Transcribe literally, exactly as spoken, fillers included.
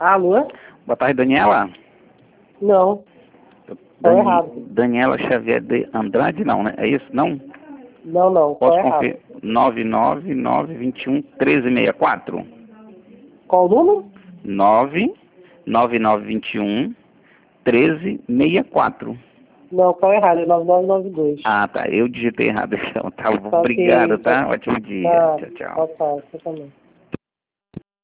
Alô? Boa tarde, Daniela. Não. Qual Dan... errado? Daniela Xavier de Andrade, não, né? É isso? Não? Não, não. Qual Posso errado? conferir? nove nove nove dois um um três seis quatro. Qual o número? nove nove nove dois um três seis quatro. Não, qual errado? É nove nove nove dois. Ah, tá. Eu digitei errado então. Tá bom. Tá, ok. Obrigado, tá? Ótimo dia. Tá, Tchau, tchau. tá, tá, você também.